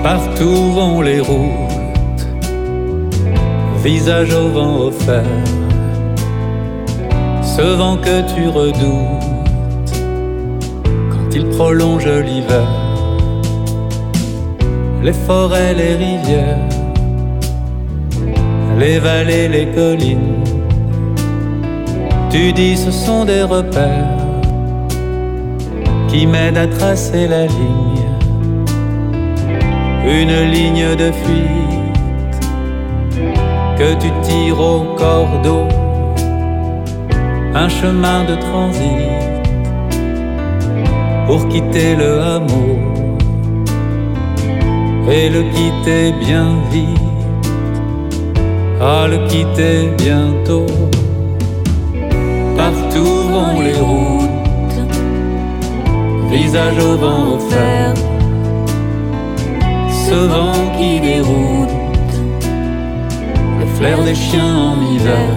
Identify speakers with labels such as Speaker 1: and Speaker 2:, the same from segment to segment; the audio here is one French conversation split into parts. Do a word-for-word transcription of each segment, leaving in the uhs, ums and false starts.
Speaker 1: Partout vont les routes, visage au vent offert, ce vent que tu redoutes quand il prolonge l'hiver. Les forêts, les rivières, les vallées, les collines, tu dis ce sont des repères qui m'aident à tracer la ligne, une ligne de fuite que tu tires au cordeau, un chemin de transit pour quitter le hameau et le quitter bien vite, à le quitter bientôt. Partout vont les routes, visage au vent offert, ce vent qui déroute, le flair des chiens en hiver,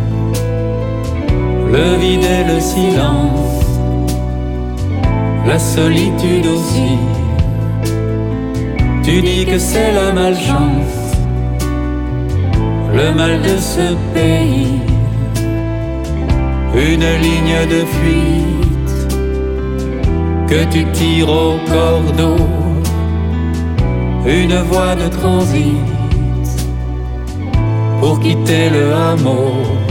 Speaker 1: le vide et le silence, la solitude aussi. Tu dis que c'est la malchance, le mal de ce pays, une ligne de fuite que tu tires au cordeau, une voie de transit pour quitter le hameau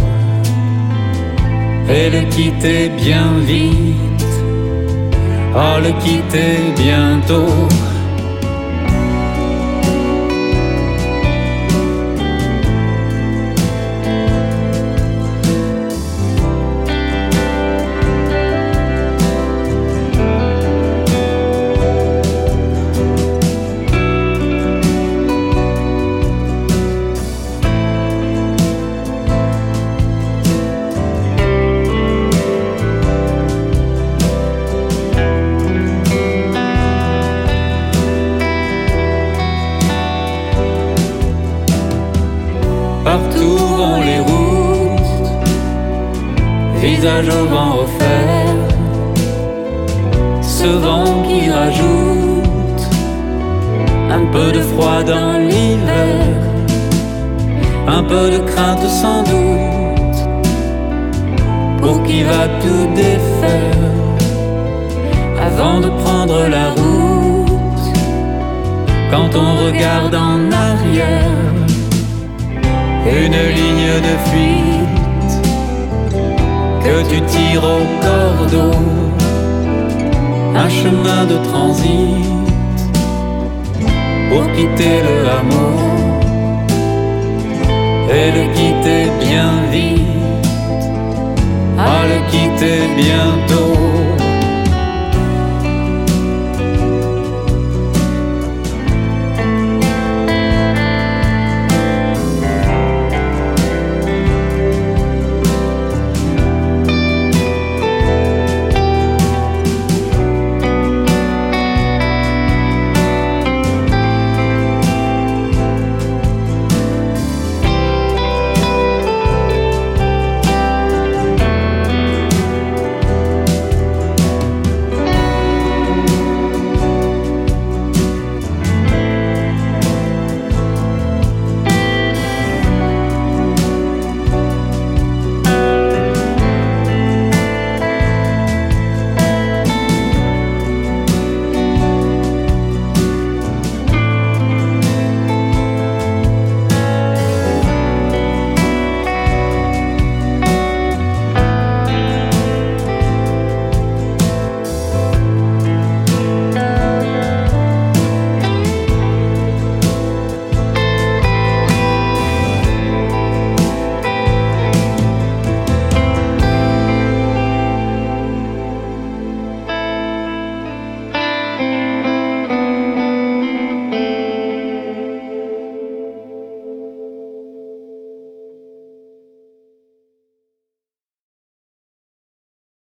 Speaker 1: et le quitter bien vite, à le quitter bientôt. Partout vont les routes, visage au vent offert, ce vent qui rajoute un peu de froid dans l'hiver, un peu de crainte sans doute, pour qui va tout défaire avant de prendre la route. Quand on regarde en arrière, une ligne de fuite que tu tires au cordeau, un chemin de transit pour quitter le hameau et le quitter bien vite, à le quitter bientôt.